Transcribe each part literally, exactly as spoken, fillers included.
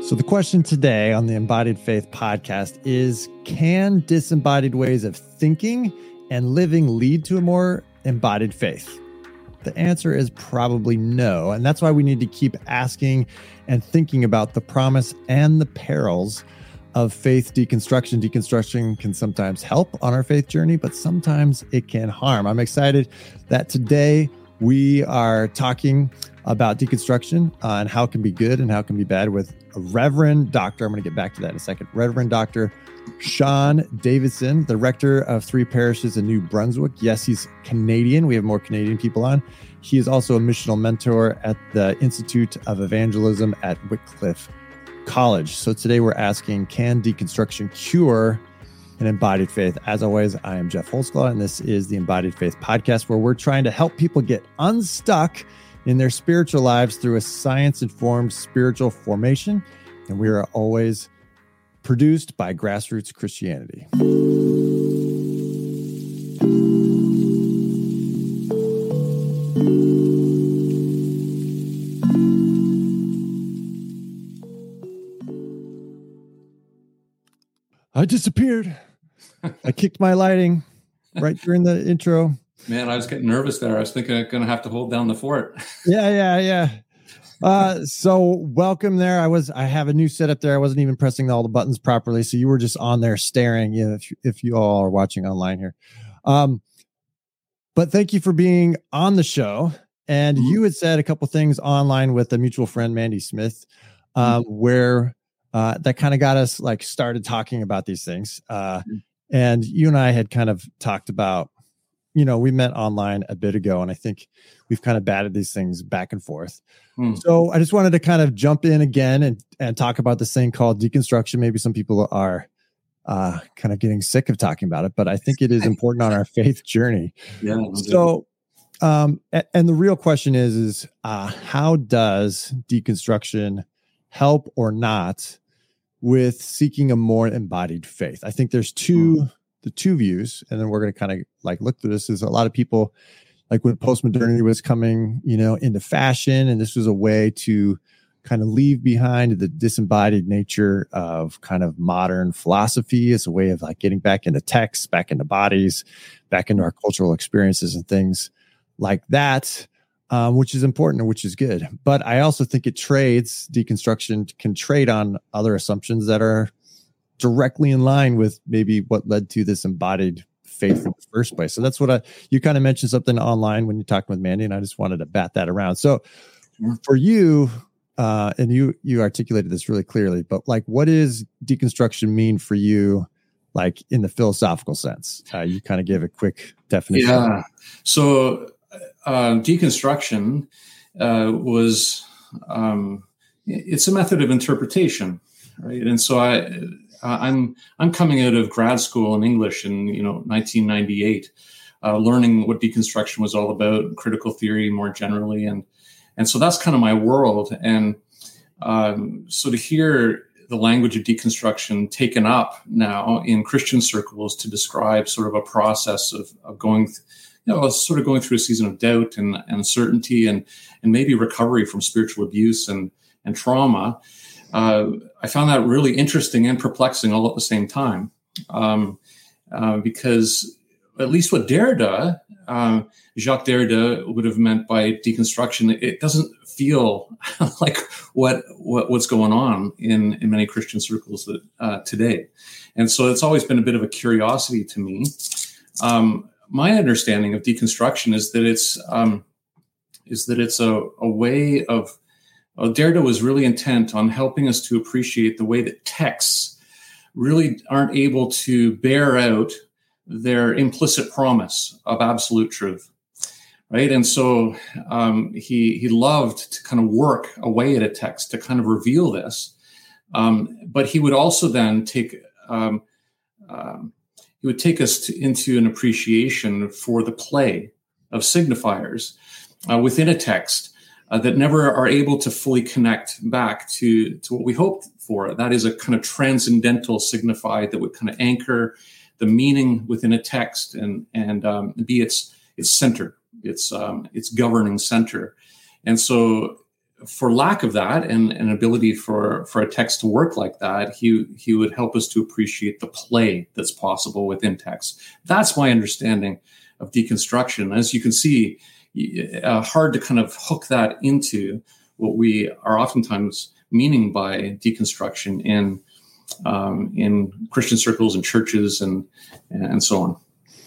So the question today on the Embodied Faith podcast is, can disembodied ways of thinking and living lead to a more embodied faith? The answer is probably no. And that's why we need to keep asking and thinking about the promise and the perils of faith deconstruction. Deconstruction can sometimes help on our faith journey, but sometimes it can harm. I'm excited that today we are talking about deconstruction uh, and how it can be good and how it can be bad with a Reverend Doctor I'm going to get back to that in a second. Reverend Doctor Sean Davidson, the rector of three parishes in New Brunswick. Yes, he's Canadian. We have more Canadian people on. He is also a missional mentor at the Institute of Evangelism at Wycliffe College. So today we're asking, can deconstruction cure an embodied faith? As always, I am Jeff Holzclaw, and this is the Embodied Faith podcast, where we're trying to help people get unstuck in their spiritual lives through a science-informed spiritual formation. And we are always produced by Grassroots Christianity. I disappeared. I kicked my lighting right during the intro. Man, I was getting nervous there. I was thinking I'm going to have to hold down the fort. Yeah, yeah, yeah. Uh, so welcome there. I was, I have a new setup there. I wasn't even pressing all the buttons properly. So you were just on there staring, you know, if, if you all are watching online here. Um, but thank you for being on the show. And mm-hmm. you had said a couple things online with a mutual friend, Mandy Smith, um, mm-hmm. where uh, that kind of got us like started talking about these things. Uh, mm-hmm. And you and I had kind of talked about, you know, we met online a bit ago, and I think we've kind of batted these things back and forth. Hmm. So I just wanted to kind of jump in again and, and talk about this thing called deconstruction. Maybe some people are uh, kind of getting sick of talking about it, but I think it is important on our faith journey. Yeah. So, um, and the real question is, is uh, how does deconstruction help or not with seeking a more embodied faith? I think there's two... Hmm. the two views, and then we're going to kind of like look through this. Is a lot of people, like when postmodernity was coming, you know, into fashion, and this was a way to kind of leave behind the disembodied nature of kind of modern philosophy. It's a way of like getting back into texts, back into bodies, back into our cultural experiences and things like that, um, which is important and which is good. But I also think it trades, deconstruction can trade on other assumptions that are directly in line with maybe what led to this embodied faith in the first place. So that's what I, you kind of mentioned something online when you talked with Mandy, and I just wanted to bat that around. So for you, uh, and you, you articulated this really clearly, but like, what does deconstruction mean for you? Like in the philosophical sense, uh, you kind of gave a quick definition. Yeah. So uh, deconstruction uh, was, um, it's a method of interpretation, right? And so I, Uh, I'm I'm coming out of grad school in English in you know nineteen ninety-eight, uh, learning what deconstruction was all about, critical theory more generally, and and so that's kind of my world. And um, so to hear the language of deconstruction taken up now in Christian circles to describe sort of a process of, of going, th- you know, sort of going through a season of doubt and, and uncertainty and and maybe recovery from spiritual abuse and and trauma. Uh, I found that really interesting and perplexing all at the same time, um, uh, because at least what Derrida, uh, Jacques Derrida, would have meant by deconstruction, it doesn't feel like what, what what's going on in, in many Christian circles that, uh, today. And so it's always been a bit of a curiosity to me. Um, my understanding of deconstruction is that it's um, is that it's a, a way of Well, Derrida was really intent on helping us to appreciate the way that texts really aren't able to bear out their implicit promise of absolute truth, right? And so um, he he loved to kind of work away at a text to kind of reveal this, um, but he would also then take um, um, he would take us to, into an appreciation for the play of signifiers uh, within a text. Uh, that never are able to fully connect back to, to what we hoped for. That is a kind of transcendental signified that would kind of anchor the meaning within a text and and um, be its its center, its um, its governing center. And so for lack of that and an ability for, for a text to work like that, he he would help us to appreciate the play that's possible within text. That's my understanding of deconstruction. As you can see, uh, hard to kind of hook that into what we are oftentimes meaning by deconstruction in um, in Christian circles and churches and and so on.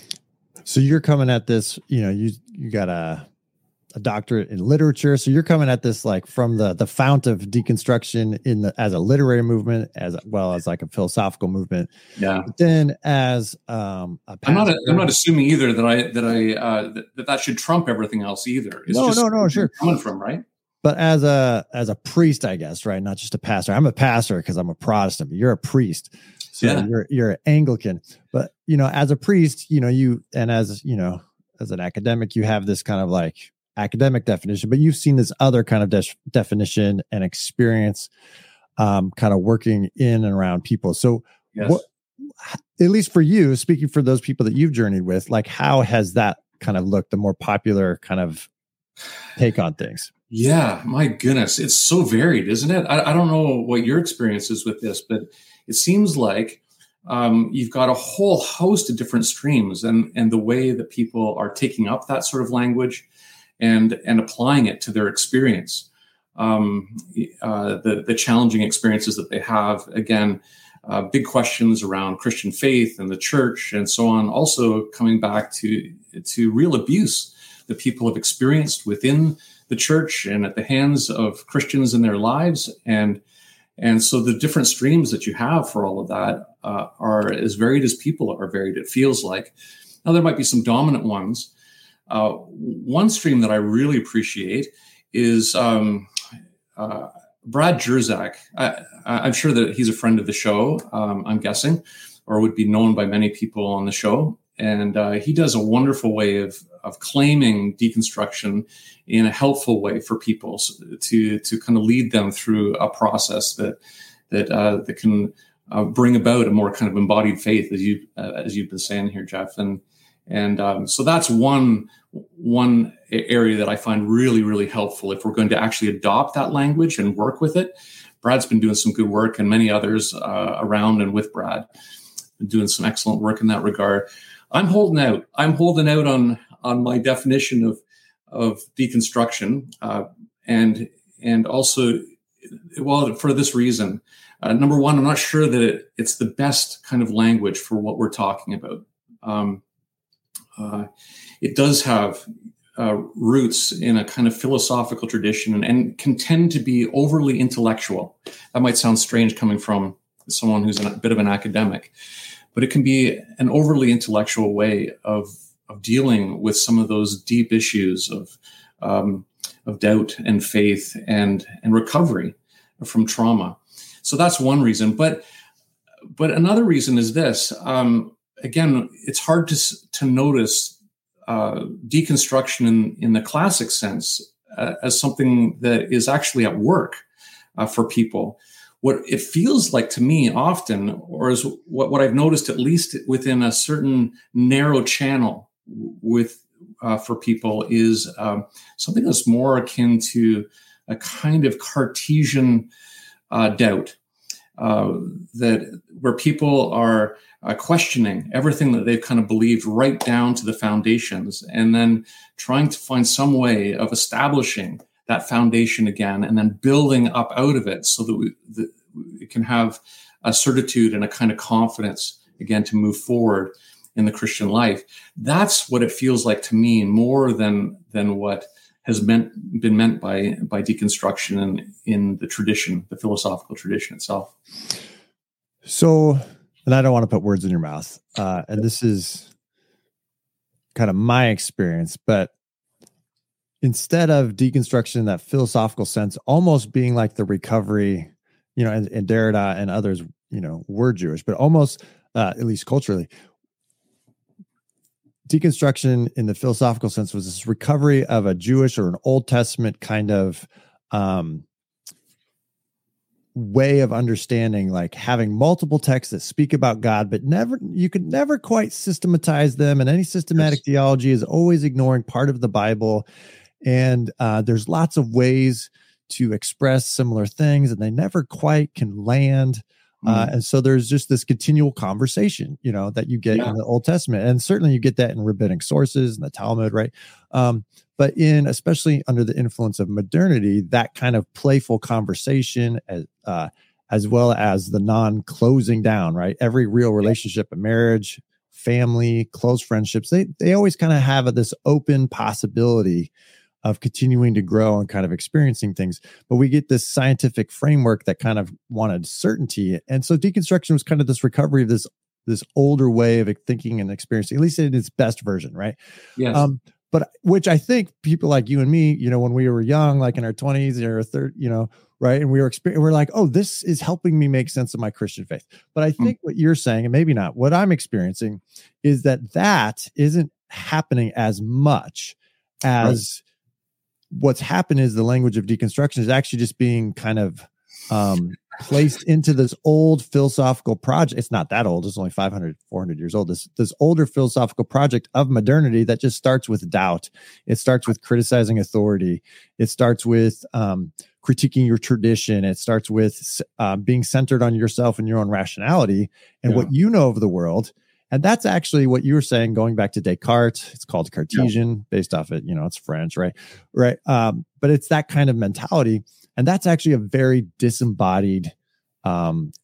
So you're coming at this, you know, you you got a a doctorate in literature. So you're coming at this like from the the fount of deconstruction in the as a literary movement, as well as like a philosophical movement. Yeah. But then as um, a I'm not a, I'm not assuming either that I that I uh, that that should trump everything else either. It's no, just no, no, sure. Coming from right. But as a as a priest, I guess, right? Not just a pastor. I'm a pastor because I'm a Protestant, but you're a priest. So yeah. you're you're an Anglican. But you know, as a priest, you know, you and as you know, as an academic, you have this kind of like academic definition, but you've seen this other kind of de- definition and experience um, kind of working in and around people. So yes. what, at least for you, speaking for those people that you've journeyed with, like how has that kind of looked, the more popular kind of take on things? Yeah, my goodness. It's so varied, isn't it? I, I don't know what your experience is with this, but it seems like um, you've got a whole host of different streams and, and the way that people are taking up that sort of language and and applying it to their experience, um, uh, the, the challenging experiences that they have. Again, uh, big questions around Christian faith and the church and so on. Also coming back to, to real abuse that people have experienced within the church and at the hands of Christians in their lives. And, and so the different streams that you have for all of that uh, are as varied as people are varied, it feels like. Now, there might be some dominant ones. Uh, one stream that I really appreciate is um, uh, Brad Jersak. I, I'm sure that he's a friend of the show, um, I'm guessing, or would be known by many people on the show. And uh, he does a wonderful way of of claiming deconstruction in a helpful way for people to to kind of lead them through a process that that uh, that can uh, bring about a more kind of embodied faith, as you uh, as you've been saying here, Jeff. And and um, so that's one one area that I find really really helpful if we're going to actually adopt that language and work with it. Brad's been doing some good work, and many others uh, around and with Brad been doing some excellent work in that regard. I'm holding out. I'm holding out on on my definition of of deconstruction, uh, and and also, well, for this reason. Uh, number one, I'm not sure that it, it's the best kind of language for what we're talking about. Um, uh, it does have uh, roots in a kind of philosophical tradition and, and can tend to be overly intellectual. That might sound strange coming from someone who's a bit of an academic, but it can be an overly intellectual way of of dealing with some of those deep issues of um, of doubt and faith and and recovery from trauma. So that's one reason. But but another reason is this. Um, again, it's hard to to notice uh, deconstruction in in the classic sense uh, as something that is actually at work uh, for people. What it feels like to me often, or is what, what I've noticed, at least within a certain narrow channel with uh, for people, is um, something that's more akin to a kind of Cartesian uh, doubt, uh, that where people are uh, questioning everything that they've kind of believed right down to the foundations, and then trying to find some way of establishing that foundation again, and then building up out of it so that we, that we can have a certitude and a kind of confidence again to move forward in the Christian life. That's what it feels like to me, more than than what has meant been meant by by deconstruction in, in the tradition, the philosophical tradition itself. So, and I don't want to put words in your mouth, uh, and this is kind of my experience, but instead of deconstruction in that philosophical sense, almost being like the recovery, you know, and, and Derrida and others, you know, were Jewish, but almost, uh, at least culturally, deconstruction in the philosophical sense was this recovery of a Jewish or an Old Testament kind of um, way of understanding, like having multiple texts that speak about God, but never, you could never quite systematize them. And any systematic yes. theology is always ignoring part of the Bible. And uh, there's lots of ways to express similar things, and they never quite can land. Uh, and so there's just this continual conversation, you know, that you get yeah. in the Old Testament. And certainly you get that in rabbinic sources and the Talmud, right? Um, but in, especially under the influence of modernity, that kind of playful conversation, as, uh, as well as the non-closing down, right? Every real relationship, a marriage, family, close friendships, they, they always kind of have this open possibility of continuing to grow and kind of experiencing things. But we get this scientific framework that kind of wanted certainty. And so deconstruction was kind of this recovery of this, this older way of thinking and experiencing, at least in its best version, right? Yes. Um, but which I think people like you and me, you know, when we were young, like in our twenties or third, you know, right. And we were experiencing, we're like, oh, this is helping me make sense of my Christian faith. But I think mm. what you're saying, and maybe not, what I'm experiencing is that that isn't happening as much as right. What's happened is the language of deconstruction is actually just being kind of um, placed into this old philosophical project. It's not that old. It's only five hundred, four hundred years old. This, this older philosophical project of modernity that just starts with doubt. It starts with criticizing authority. It starts with um, critiquing your tradition. It starts with uh, being centered on yourself and your own rationality and yeah. what you know of the world. And that's actually what you were saying, going back to Descartes. It's called Cartesian, yeah. based off it, you know, it's French, right? Right. Um, but it's that kind of mentality. And that's actually a very disembodied um,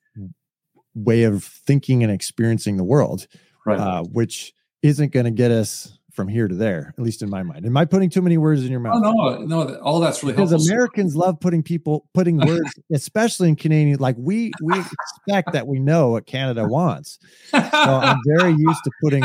way of thinking and experiencing the world, right. uh, which isn't going to get us from here to there, at least in my mind. Am I putting too many words in your mouth? Oh, no, no, all that's really because helpful. Because Americans love putting people, putting words, especially in Canadian, like we, we expect that we know what Canada wants. So I'm very used to putting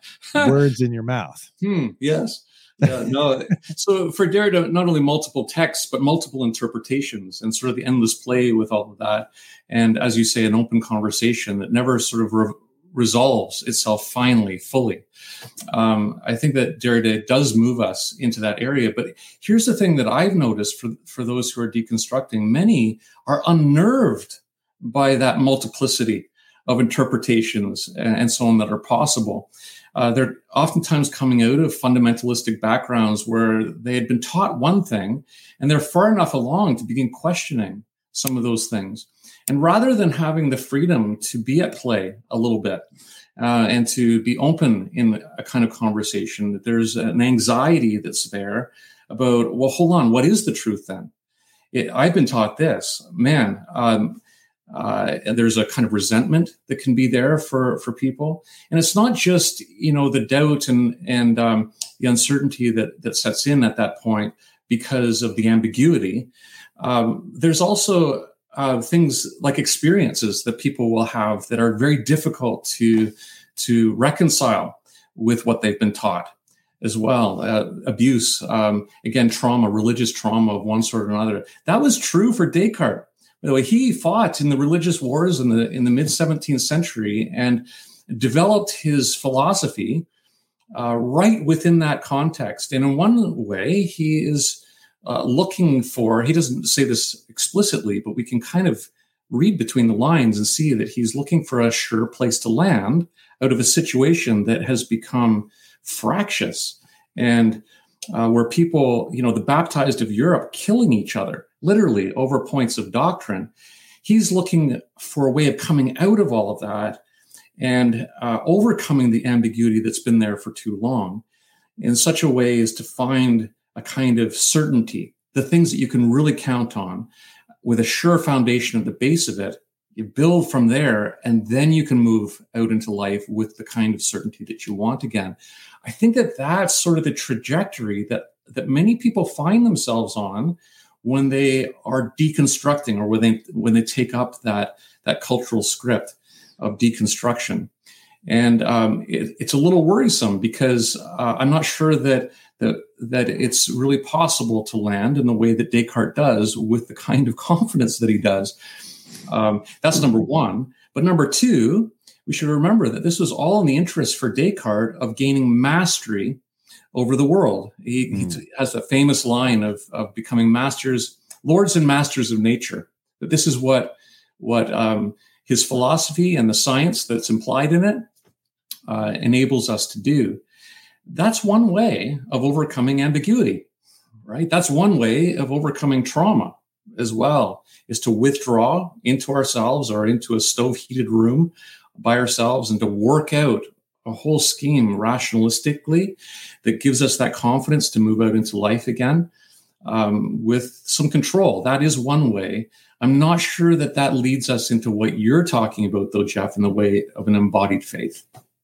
words in your mouth. Hmm, yes. Yeah, no. So for Derrida, not only multiple texts, but multiple interpretations and sort of the endless play with all of that. And as you say, an open conversation that never sort of re- resolves itself finally, fully. Um, I think that Derrida does move us into that area. But here's the thing that I've noticed for, for those who are deconstructing. Many are unnerved by that multiplicity of interpretations and, and so on that are possible. Uh, they're oftentimes coming out of fundamentalistic backgrounds where they had been taught one thing, and they're far enough along to begin questioning some of those things. And rather than having the freedom to be at play a little bit uh, and to be open in a kind of conversation, there's an anxiety that's there about, well, hold on, what is the truth then? It, I've been taught this, man. Um, uh, and there's a kind of resentment that can be there for, for people. And it's not just, you know, the doubt and, and um, the uncertainty that, that sets in at that point because of the ambiguity. Um, there's also Uh, things like experiences that people will have that are very difficult to to reconcile with what they've been taught as well. Uh, abuse, um, again, trauma, religious trauma of one sort or another. That was true for Descartes. By the way, he fought in the religious wars in the in the mid seventeenth century and developed his philosophy uh, right within that context. And in one way, he is Uh, looking for, he doesn't say this explicitly, but we can kind of read between the lines and see that he's looking for a sure place to land out of a situation that has become fractious and uh, where people, you know, the baptized of Europe killing each other, literally over points of doctrine. He's looking for a way of coming out of all of that and uh, overcoming the ambiguity that's been there for too long in such a way as to find a kind of certainty, the things that you can really count on with a sure foundation at the base of it. You build from there, and then you can move out into life with the kind of certainty that you want again. I think that that's sort of the trajectory that, that many people find themselves on when they are deconstructing or when they, when they take up that, that cultural script of deconstruction. And um, it, it's a little worrisome because uh, I'm not sure that that that it's really possible to land in the way that Descartes does with the kind of confidence that he does. Um, that's number one. But number two, we should remember that this was all in the interest for Descartes of gaining mastery over the world. He, mm. he has a famous line of, of becoming masters, lords and masters of nature. That this is what, what um, his philosophy and the science that's implied in it uh, enables us to do. That's one way of overcoming ambiguity, right? That's one way of overcoming trauma as well, is to withdraw into ourselves or into a stove heated room by ourselves and to work out a whole scheme rationalistically that gives us that confidence to move out into life again um, with some control. That is one way. I'm not sure that that leads us into what you're talking about, though, Jeff, in the way of an embodied faith.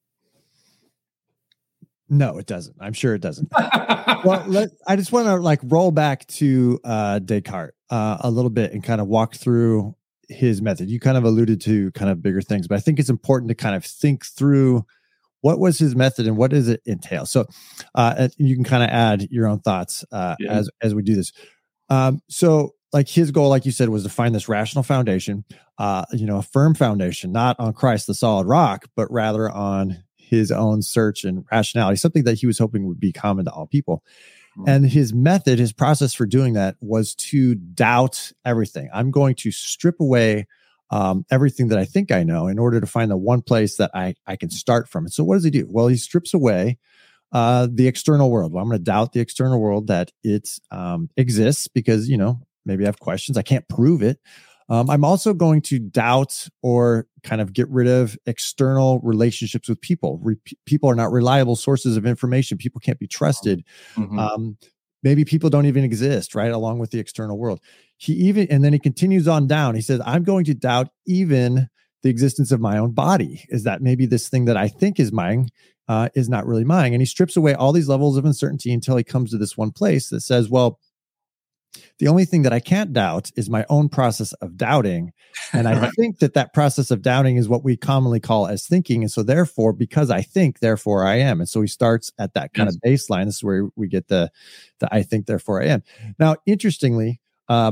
No, it doesn't. I'm sure it doesn't. Well, let, I just want to like roll back to uh, Descartes uh, a little bit and kind of walk through his method. You kind of alluded to kind of bigger things, but I think it's important to kind of think through what was his method and what does it entail. So uh, you can kind of add your own thoughts uh, yeah. as as we do this. Um, so like his goal, like you said, was to find this rational foundation, uh, you know, a firm foundation, not on Christ, the solid rock, but rather on his own search and rationality, something that he was hoping would be common to all people. Mm-hmm. And his method, his process for doing that was to doubt everything. I'm going to strip away um, everything that I think I know in order to find the one place that I, I can start from. And so what does he do? Well, he strips away uh, the external world. Well, I'm going to doubt the external world, that it um, exists because, you know, maybe I have questions. I can't prove it. Um, I'm also going to doubt or kind of get rid of external relationships with people. Re- people are not reliable sources of information. People can't be trusted. Mm-hmm. Um, maybe people don't even exist, right? Along with the external world. He even, and then he continues on down. He says, I'm going to doubt even the existence of my own body. Is that maybe this thing that I think is mine uh, is not really mine? And he strips away all these levels of uncertainty until he comes to this one place that says, well, the only thing that I can't doubt is my own process of doubting. And I right. think that that process of doubting is what we commonly call as thinking. And so therefore, because I think, therefore I am. And so he starts at that kind yes. of baseline. This is where we get the, the I think, therefore I am. Now, interestingly, uh,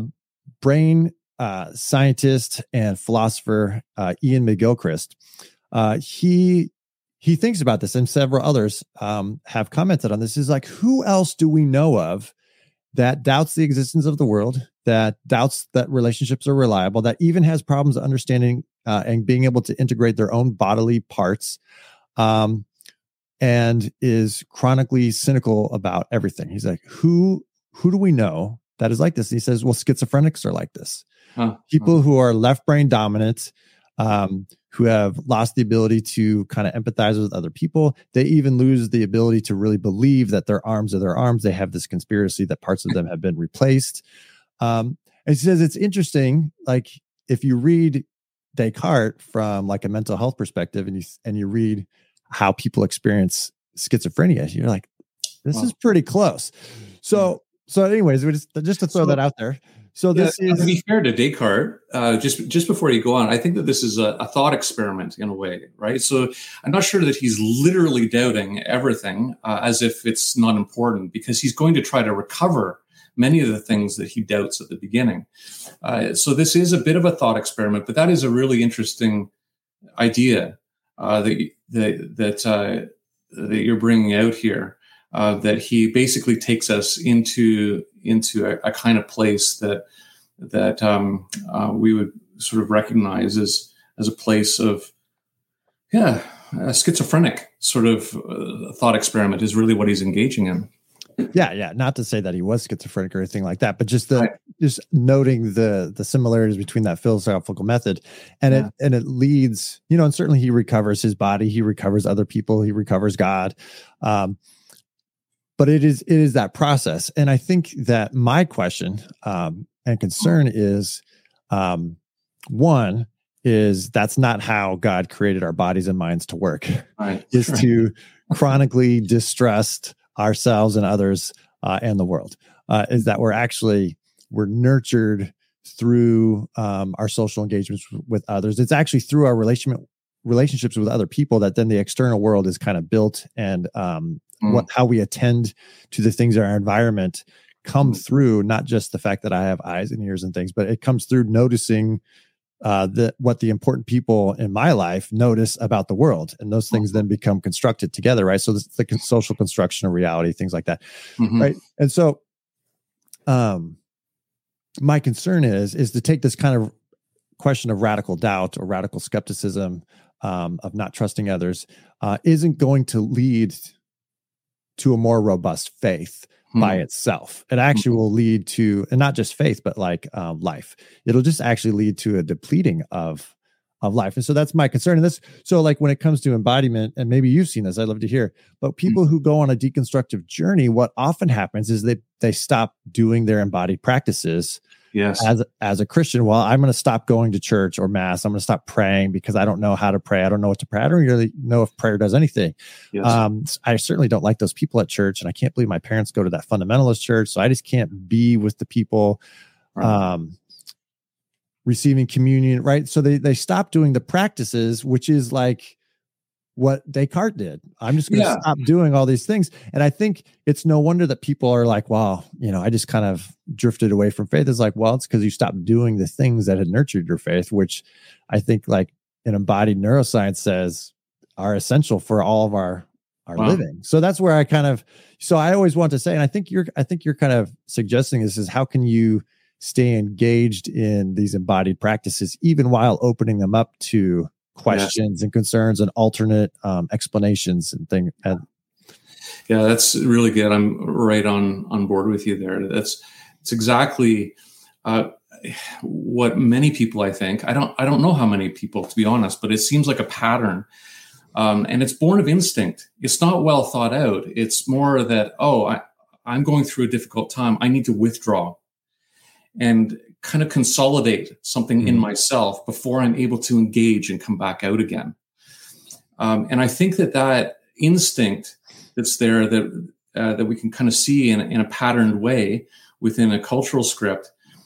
brain uh, scientist and philosopher uh, Ian McGilchrist, uh, he he thinks about this, and several others um, have commented on this. Is like, who else do we know of that doubts the existence of the world, that doubts that relationships are reliable, that even has problems understanding uh, and being able to integrate their own bodily parts, um, and is chronically cynical about everything? He's like, who who do we know that is like this? And he says, well, schizophrenics are like this. Huh. People huh. who are left brain dominant, um, who have lost the ability to kind of empathize with other people. They even lose the ability to really believe that their arms are their arms. They have this conspiracy that parts of them have been replaced. Um, and he says it's interesting, like if you read Descartes from like a mental health perspective, and you and you read how people experience schizophrenia, you're like, this wow. is pretty close. So, so anyways, we just just to throw so, that out there. So this yeah, is to be fair to Descartes. Uh, just just before you go on, I think that this is a, a thought experiment in a way, right? So I'm not sure that he's literally doubting everything uh, as if it's not important, because he's going to try to recover many of the things that he doubts at the beginning. Uh, so this is a bit of a thought experiment, but that is a really interesting idea uh, that that that, uh, that you're bringing out here. Uh, that he basically takes us into into a, a kind of place that that um, uh, we would sort of recognize as as a place of, yeah, a schizophrenic sort of uh, thought experiment is really what he's engaging in. Yeah, yeah. Not to say that he was schizophrenic or anything like that, but just the right. just noting the the similarities between that philosophical method, and yeah. it and it leads, you know, and certainly he recovers his body, he recovers other people, he recovers God. Um, But it is it is that process. And I think that my question um, and concern is, um, one, is that's not how God created our bodies and minds to work. Right. Is right. to chronically distrust ourselves and others uh, and the world. Uh, is that we're actually, we're nurtured through um, our social engagements with others. It's actually through our relationship relationships with other people that then the external world is kind of built, and um, mm. what how we attend to the things in our environment come mm. through not just the fact that I have eyes and ears and things, but it comes through noticing uh, the what the important people in my life notice about the world, and those things mm. then become constructed together, right? So it's the social construction of reality, things like that, mm-hmm. right? And so, um, my concern is is to take this kind of question of radical doubt or radical skepticism, um, of not trusting others, uh, isn't going to lead to a more robust faith hmm. by itself. It actually hmm. will lead to, and not just faith, but like um, life. It'll just actually lead to a depleting of of life. And so that's my concern in this. So like when it comes to embodiment, and maybe you've seen this, I'd love to hear, but people who go on a deconstructive journey, what often happens is they they stop doing their embodied practices. Yes. As, as a Christian, well, I'm going to stop going to church or mass. I'm going to stop praying because I don't know how to pray. I don't know what to pray. I don't really know if prayer does anything. Yes. Um, I certainly don't like those people at church, and I can't believe my parents go to that fundamentalist church. So I just can't be with the people, right. um, receiving communion, right? So they they stop doing the practices, which is like what Descartes did. I'm just going to yeah. stop doing all these things. And I think it's no wonder that people are like, wow, you know, I just kind of drifted away from faith. It's like, well, it's because you stopped doing the things that had nurtured your faith, which I think like an embodied neuroscience says are essential for all of our, our wow. living. So that's where I kind of, so I always want to say, and I think you're, I think you're kind of suggesting this is how can you stay engaged in these embodied practices, even while opening them up to questions yeah. and concerns and alternate um, explanations and things. And yeah, that's really good. I'm right on, on board with you there. That's, it's exactly uh, what many people, I think, I don't, I don't know how many people, to be honest, but it seems like a pattern. Um, and it's born of instinct. It's not well thought out. It's more that, oh, I, I'm going through a difficult time. I need to withdraw and kind of consolidate something mm-hmm. in myself before I'm able to engage and come back out again. Um, and I think that that instinct that's there that uh, that we can kind of see in, in a patterned way within a cultural script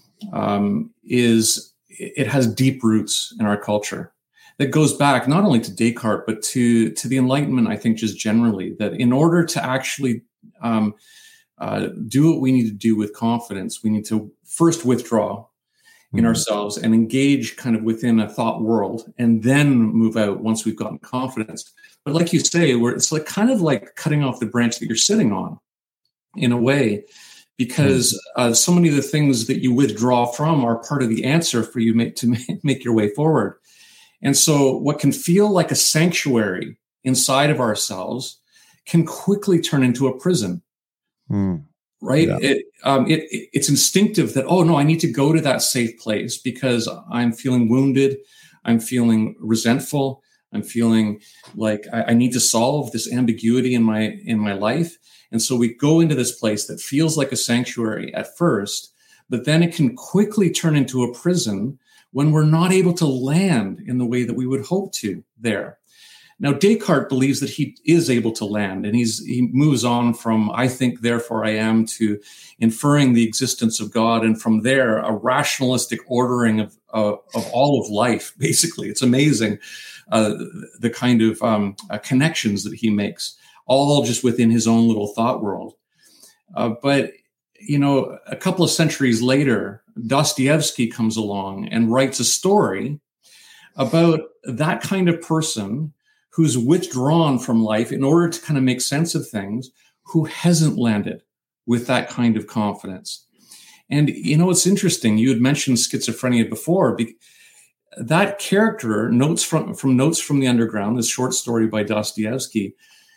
um, is it has deep roots in our culture that goes back not only to Descartes, but to, to the Enlightenment, I think, just generally, that in order to actually um, uh, do what we need to do with confidence, we need to first withdraw in mm-hmm. ourselves and engage kind of within a thought world and then move out once we've gotten confidence. But like you say, where it's like kind of like cutting off the branch that you're sitting on in a way, because mm-hmm. uh, so many of the things that you withdraw from are part of the answer for you make, to make your way forward. And so what can feel like a sanctuary inside of ourselves can quickly turn into a prison. Mm. Right. Yeah. It, um, it, it, it's instinctive that, oh, no, I need to go to that safe place because I'm feeling wounded. I'm feeling resentful. I'm feeling like I, I need to solve this ambiguity in my in my life. And so we go into this place that feels like a sanctuary at first, but then it can quickly turn into a prison when we're not able to land in the way that we would hope to there. Now, Descartes believes that he is able to land, and he's he moves on from I think, therefore I am, to inferring the existence of God, and from there, a rationalistic ordering of uh, of all of life. Basically, it's amazing uh, the kind of um, uh, connections that he makes, all just within his own little thought world. Uh, but you know, a couple of centuries later, Dostoevsky comes along and writes a story about that kind of person who's withdrawn from life in order to kind of make sense of things, who hasn't landed with that kind of confidence. And, you know, it's interesting. You had mentioned schizophrenia before. Be- that character, notes from, from Notes from the Underground, this short story by Dostoevsky,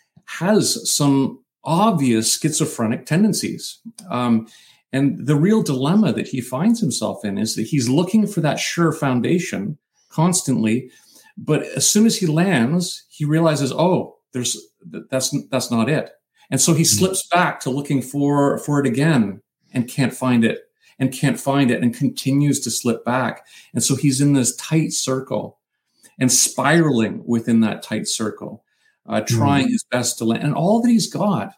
has some obvious schizophrenic tendencies. Um, and the real dilemma that he finds himself in is that he's looking for that sure foundation constantly. But as soon as he lands, he realizes, oh, there's that's that's not it. And so he slips back to looking for, for it again and can't find it and can't find it and continues to slip back. And so he's in this tight circle and spiraling within that tight circle, uh, trying mm. his best to land. And all that he's got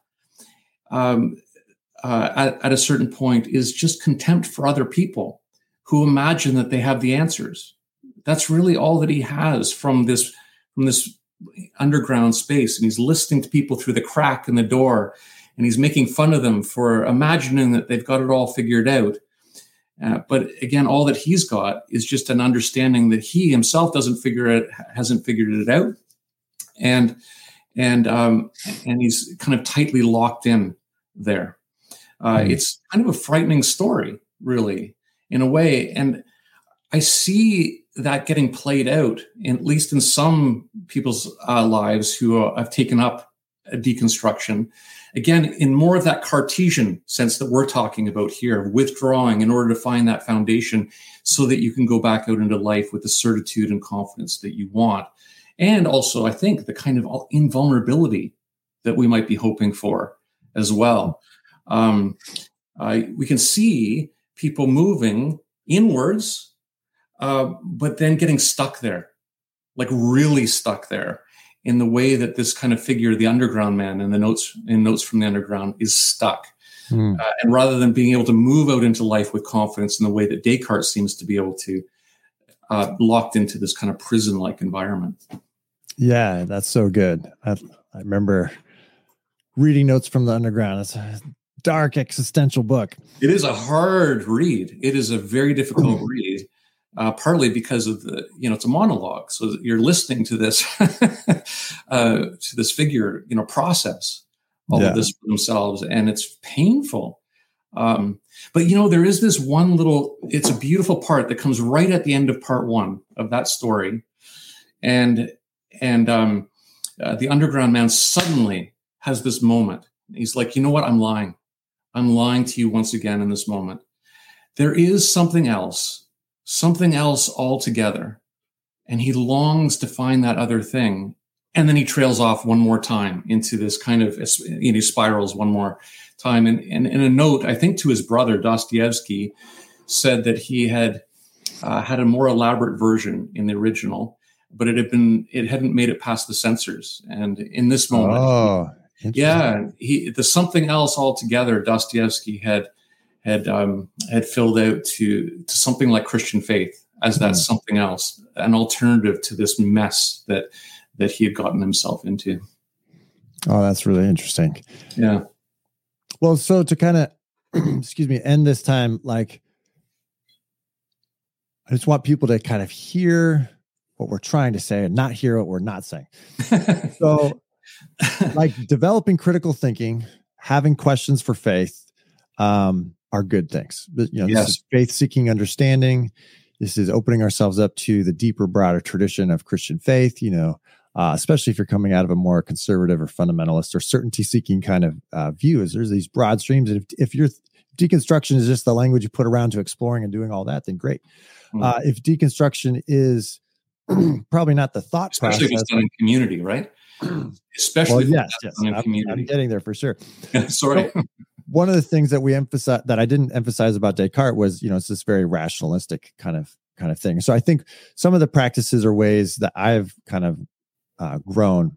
um, uh, at, at a certain point is just contempt for other people who imagine that they have the answers. That's really all that he has from this from this underground space. And he's listening to people through the crack in the door, and he's making fun of them for imagining that they've got it all figured out. Uh, but again, all that he's got is just an understanding that he himself doesn't figure it, hasn't figured it out. And and um, and he's kind of tightly locked in there. Uh, mm. It's kind of a frightening story, really, in a way. And I see that getting played out, in, at least in some people's uh, lives who uh, have taken up deconstruction. Again, in more of that Cartesian sense that we're talking about here, withdrawing in order to find that foundation so that you can go back out into life with the certitude and confidence that you want. And also, I think, the kind of invulnerability that we might be hoping for as well. Um, uh, we can see people moving inwards, uh, but then getting stuck there, like really stuck there, in the way that this kind of figure, the underground man in the notes in Notes from the Underground, is stuck. Mm. Uh, and rather than being able to move out into life with confidence in the way that Descartes seems to be able to, uh, locked into this kind of prison-like environment. Yeah, that's so good. I, I remember reading Notes from the Underground. It's a dark existential book. It is a hard read. It is a very difficult read. Uh, partly because of the, you know, it's a monologue. So you're listening to this, uh, to this figure, you know, process all yeah. of this for themselves, and it's painful. Um, but, you know, there is this one little, it's a beautiful part that comes right at the end of part one of that story. And, and um, uh, the underground man suddenly has this moment. He's like, you know what? I'm lying. I'm lying to you once again in this moment. There is something else. Something else altogether. And he longs to find that other thing. And then he trails off one more time into this kind of, you know, spirals one more time. And, and in a note, I think to his brother, Dostoevsky, said that he had uh, had a more elaborate version in the original, but it had been, it hadn't made it past the censors. And in this moment, oh, he, yeah, he, the something else altogether, Dostoevsky had had um, had filled out to, to something like Christian faith as that mm. something else, an alternative to this mess that that he had gotten himself into. Oh, that's really interesting. Yeah. Well, so to kind of, excuse me, end this time, like, I just want people to kind of hear what we're trying to say and not hear what we're not saying. So, like, developing critical thinking, having questions for faith, um, are good things. But, you know, yes. This is faith-seeking understanding. This is opening ourselves up to the deeper, broader tradition of Christian faith, you know, uh, especially if you're coming out of a more conservative or fundamentalist or certainty-seeking kind of uh, view. Is there's these broad streams. And if, if your deconstruction is just the language you put around to exploring and doing all that, then great. Mm. Uh, if deconstruction is probably not the thought especially process. Especially if it's done in community, right? Especially well, if yes, it's yes. done in I'm, community. I'm getting there for sure. Sorry. So, one of the things that we emphasize that I didn't emphasize about Descartes was, you know, it's this very rationalistic kind of kind of thing. So I think some of the practices or ways that I've kind of uh, grown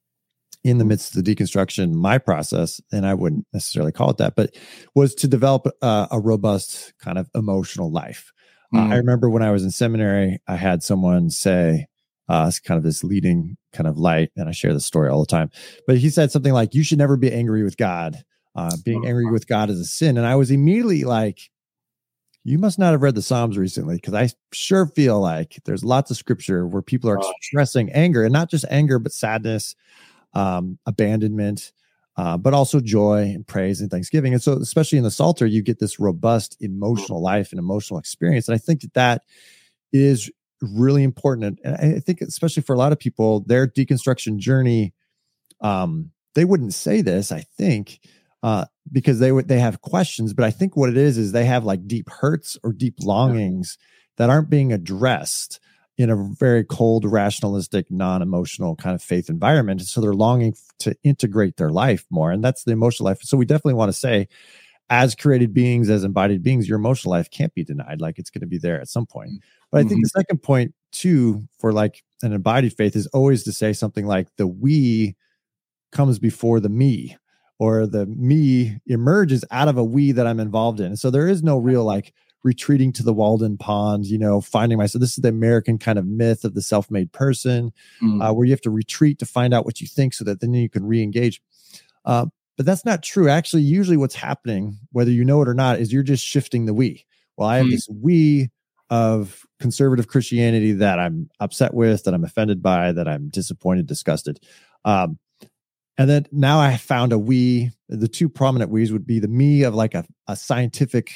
in the midst of the deconstruction, my process, and I wouldn't necessarily call it that, but was to develop uh, a robust kind of emotional life. Mm. Uh, I remember when I was in seminary, I had someone say, uh, it's kind of this leading kind of light, and I share this story all the time, but he said something like, you should never be angry with God. Uh, being angry with God is a sin. And I was immediately like, you must not have read the Psalms recently, because I sure feel like there's lots of scripture where people are expressing anger, and not just anger, but sadness, um, abandonment, uh, but also joy and praise and thanksgiving. And so, especially in the Psalter, you get this robust emotional life and emotional experience. And I think that that is really important. And I think, especially for a lot of people, their deconstruction journey, um, they wouldn't say this, I think, Uh, because they would they have questions, but I think what it is is they have like deep hurts or deep longings that aren't being addressed in a very cold, rationalistic, non-emotional kind of faith environment. And so they're longing to integrate their life more, and that's the emotional life. So we definitely want to say, as created beings, as embodied beings, your emotional life can't be denied. Like, it's going to be there at some point. But mm-hmm. I think the second point too, for like an embodied faith, is always to say something like the we comes before the me. Or the me emerges out of a we that I'm involved in. And so there is no real like retreating to the Walden Pond, you know, finding myself. This is the American kind of myth of the self-made person, mm. uh, where you have to retreat to find out what you think so that then you can re-engage. Uh, but that's not true. Actually, usually what's happening, whether you know it or not, is you're just shifting the we. Well, I have mm. this we of conservative Christianity that I'm upset with, that I'm offended by, that I'm disappointed, disgusted. Um, And then now I found a we. The two prominent we's would be the me of like a, a scientific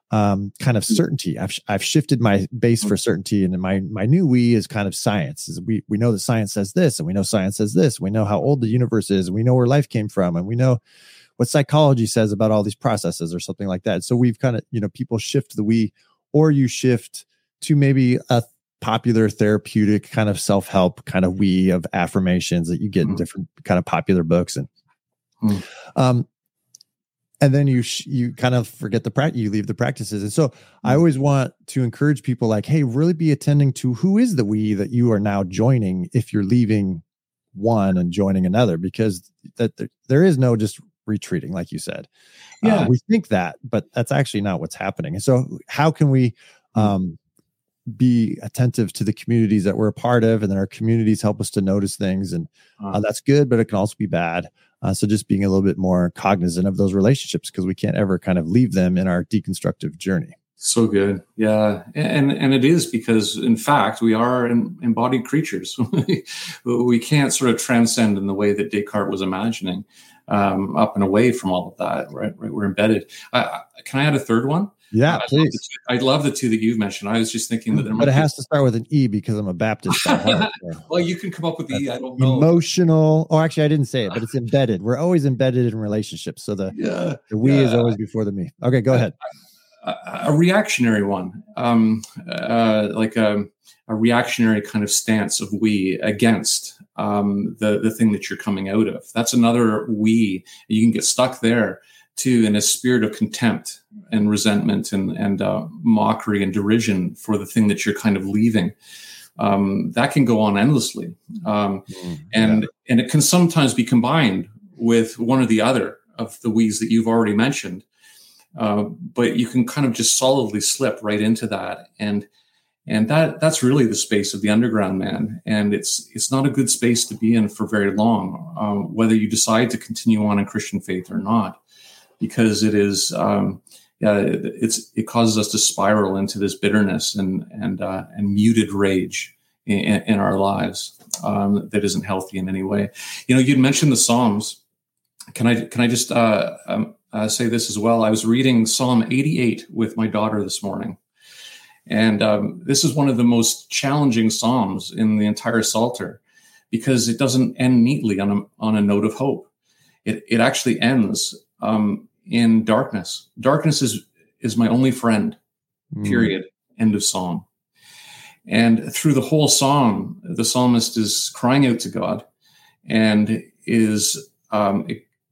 um, kind of certainty. I've I've shifted my base for certainty, and my my new we is kind of science. Is we we know that science says this, and we know science says this. We know how old the universe is, and we know where life came from, and we know what psychology says about all these processes, or something like that. So we've kind of, you know, people shift the we, or you shift to maybe a popular therapeutic kind of self-help kind of we of affirmations that you get mm. in different kind of popular books, and mm. um. And then you sh- you kind of forget the practice, you leave the practices. And so I always want to encourage people like, hey, really be attending to who is the we that you are now joining if you're leaving one and joining another, because that there, there is no just retreating, like you said. Yeah, uh, we think that, but that's actually not what's happening. And so how can we um, be attentive to the communities that we're a part of, and then our communities help us to notice things, and uh, that's good, but it can also be bad. Uh, so just being a little bit more cognizant of those relationships, because we can't ever kind of leave them in our deconstructive journey. So good. Yeah. And and it is because, in fact, we are embodied creatures. We can't sort of transcend in the way that Descartes was imagining, um, up and away from all of that, right? right? We're embedded. Uh, can I add a third one? Yeah, I please. Love two, I love the two that you've mentioned. I was just thinking that there but it has be... to start with an E, because I'm a Baptist. By heart, so. Well, you can come up with the E. I don't know. Emotional. Oh, actually, I didn't say it, but it's embedded. We're always embedded in relationships. So the, yeah, the we yeah. is always before the me. Okay, go ahead. A, a reactionary one, um, uh, like a, a reactionary kind of stance of we against um, the, the thing that you're coming out of. That's another we. You can get stuck there too, in a spirit of contempt and resentment and, and uh, mockery and derision for the thing that you're kind of leaving. Um, that can go on endlessly. Um, mm, and, yeah. and it can sometimes be combined with one or the other of the we's that you've already mentioned. Uh, but you can kind of just solidly slip right into that. And, and that, that's really the space of the underground man. And it's, it's not a good space to be in for very long, um, whether you decide to continue on in Christian faith or not, because it is, um, yeah, it, it's, it causes us to spiral into this bitterness and, and, uh, and muted rage in, in our lives, um, that isn't healthy in any way. You know, you'd mentioned the Psalms. Can I, can I just, uh, um, Uh, say this as well. I was reading Psalm eighty-eight with my daughter this morning. And um, this is one of the most challenging Psalms in the entire Psalter, because it doesn't end neatly on a, on a note of hope. It it actually ends um, in darkness. Darkness is, is my only friend, period. Mm. End of Psalm. And through the whole Psalm, the psalmist is crying out to God and is um,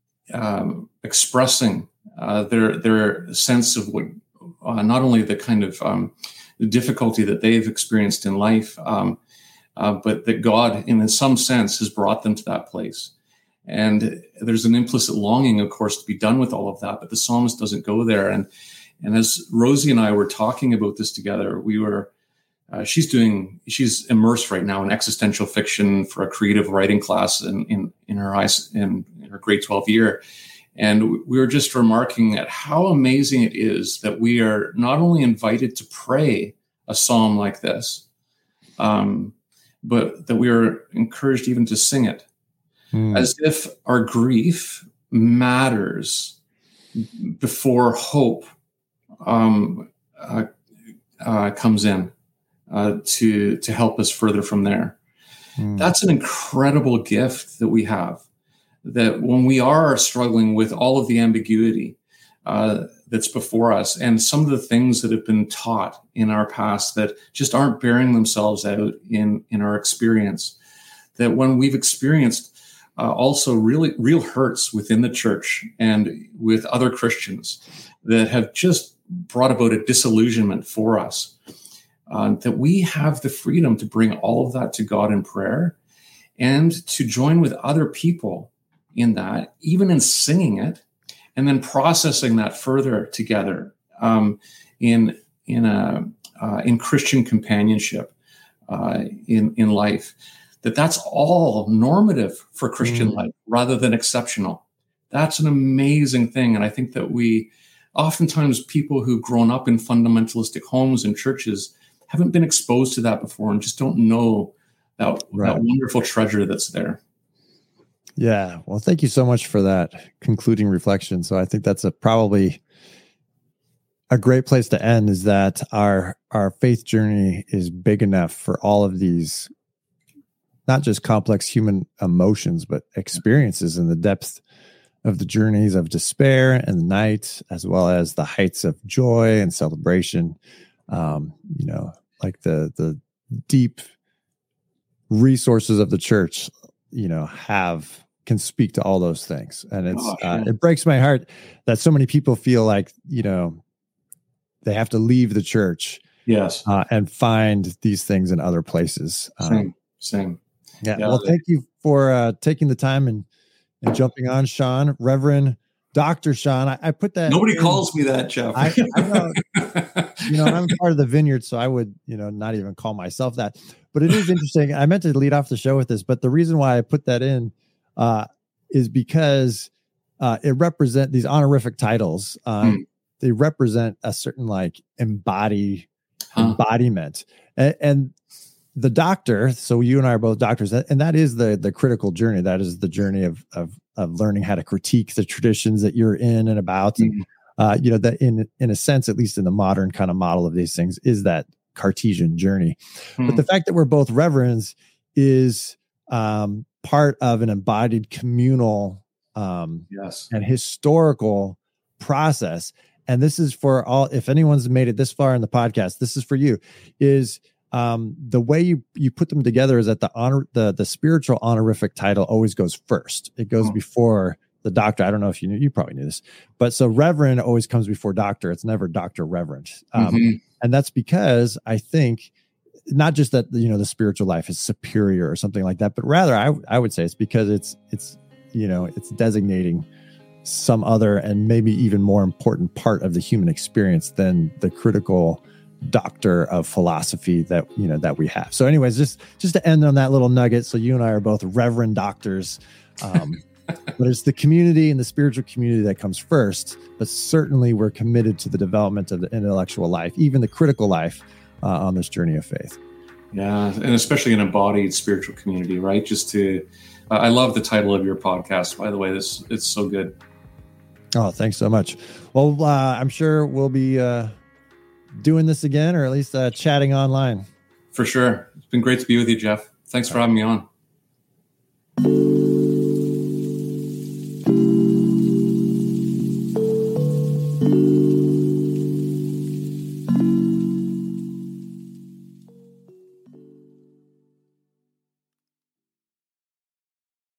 um, expressing uh, their their sense of what uh, not only the kind of um, difficulty that they've experienced in life, um, uh, but that God, in some sense, has brought them to that place. And there's an implicit longing, of course, to be done with all of that, but the psalmist doesn't go there. And and as Rosie and I were talking about this together, we were uh, she's doing she's immersed right now in existential fiction for a creative writing class in in in her in, in her grade twelve year. And we were just remarking at how amazing it is that we are not only invited to pray a psalm like this, um, but that we are encouraged even to sing it, mm. as if our grief matters before hope um, uh, uh, comes in uh, to to help us further from there. Mm. That's an incredible gift that we have. That when we are struggling with all of the ambiguity uh, that's before us, and some of the things that have been taught in our past that just aren't bearing themselves out in, in our experience, that when we've experienced uh, also really real hurts within the church and with other Christians that have just brought about a disillusionment for us, uh, that we have the freedom to bring all of that to God in prayer and to join with other people in that, even in singing it, and then processing that further together um, in in a uh, in Christian companionship uh, in in life. That that's all normative for Christian mm. life rather than exceptional. That's an amazing thing, and I think that we oftentimes people who've grown up in fundamentalistic homes and churches haven't been exposed to that before and just don't know that, right. that wonderful treasure that's there. Yeah. Well, thank you so much for that concluding reflection. So I think that's a probably a great place to end is that our our faith journey is big enough for all of these, not just complex human emotions, but experiences in the depth of the journeys of despair and the night, as well as the heights of joy and celebration. Um, you know, like the the deep resources of the church, you know, have can speak to all those things, and it's oh, sure. uh, it breaks my heart that so many people feel like, you know, they have to leave the church, yes, uh, and find these things in other places. Same, um, same. Yeah. yeah well, they, thank you for uh, taking the time and and jumping on, Sean, Reverend Doctor Sean. I, I put that. Nobody in, calls me that, Jeff. I, I know, you know, I'm part of the Vineyard, so I would, you know, not even call myself that. But it is interesting. I meant to lead off the show with this, but the reason why I put that in uh, is because uh, it represent these honorific titles. Um, hmm. They represent a certain like embody huh. embodiment, and, and the doctor. So you and I are both doctors, and that is the the critical journey. That is the journey of of of learning how to critique the traditions that you're in and about. Mm-hmm. And uh, you know, that in in a sense, at least in the modern kind of model of these things, is that Cartesian journey. Mm-hmm. But the fact that we're both reverends is um, part of an embodied communal um, yes. and historical process. And this is for all, if anyone's made it this far in the podcast, this is for you, is um, the way you, you put them together is that the honor, the, the spiritual honorific title always goes first. It goes oh. before the doctor. I don't know if you knew, you probably knew this, but so Reverend always comes before doctor. It's never Doctor Reverend. Um, mm-hmm. And that's because I think not just that, you know, the spiritual life is superior or something like that, but rather I, I would say it's because it's, it's, you know, it's designating some other and maybe even more important part of the human experience than the critical doctor of philosophy that, you know, that we have. So anyways, just, just to end on that little nugget. So you and I are both reverend doctors, um, but it's the community and the spiritual community that comes first, but certainly we're committed to the development of the intellectual life, even the critical life uh, on this journey of faith. Yeah. And especially an embodied spiritual community, right? Just to, uh, I love the title of your podcast, by the way. This, it's so good. Oh, thanks so much. Well, uh, I'm sure we'll be uh, doing this again, or at least uh, chatting online. For sure. It's been great to be with you, Jeff. Thanks for having me on.